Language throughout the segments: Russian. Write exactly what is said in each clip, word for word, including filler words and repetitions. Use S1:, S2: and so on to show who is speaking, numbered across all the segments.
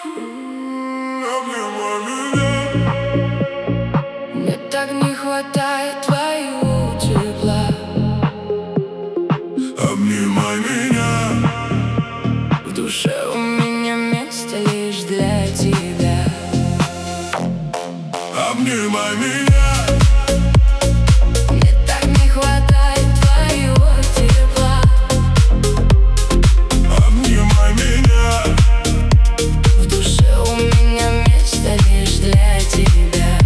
S1: Обнимай меня.
S2: Мне так не хватает твоего тепла.
S1: Обнимай меня.
S2: В душе у меня место лишь для тебя.
S1: Обнимай меня.
S2: Мне так не хватает твоего тепла.
S1: Обнимай меня.
S2: В душе у меня место лишь для тебя.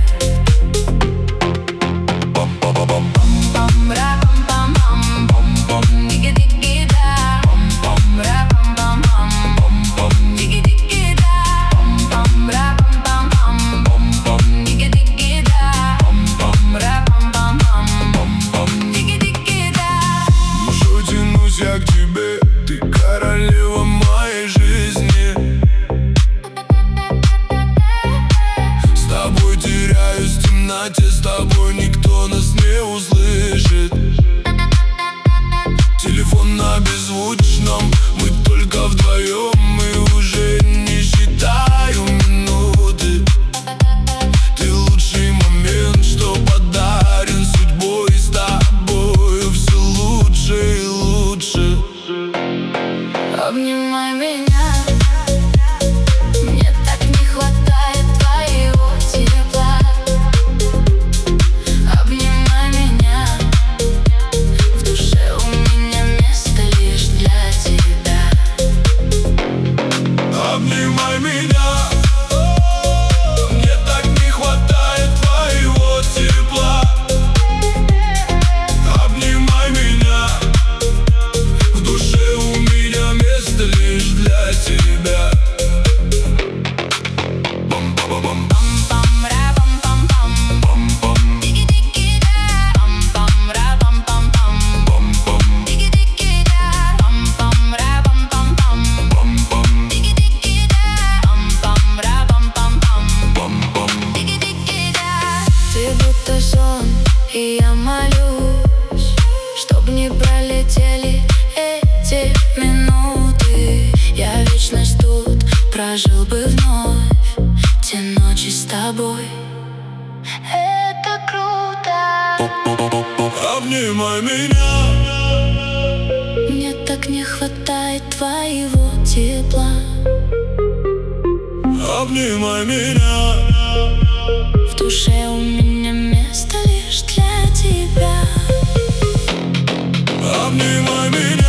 S1: Я к тебе, ты королева моей жизни. С тобой теряюсь в темноте, с тобой никто нас не услышит. Телефон на беззвучном, мы только вдвоем, мы уже не считаю минуты. Ты лучший момент, что подарен судьбой, с тобою все лучше и лучше.
S2: Обнимай меня. Мне так не хватает твоего тепла. Обнимай меня. В душе у меня место лишь для тебя.
S1: Обнимай меня. Мне так не хватает твоего тепла. Обнимай меня. В душе у меня место лишь для тебя.
S2: Ты будто сон, и я молюсь, чтоб не пролетели эти минуты. Я вечность тут прожил бы вновь те ночи с тобой. Это круто.
S1: Обнимай меня.
S2: Мне так не хватает твоего тепла.
S1: Обнимай меня.
S2: В душе у меня место лишь для тебя.
S1: Обнимай меня.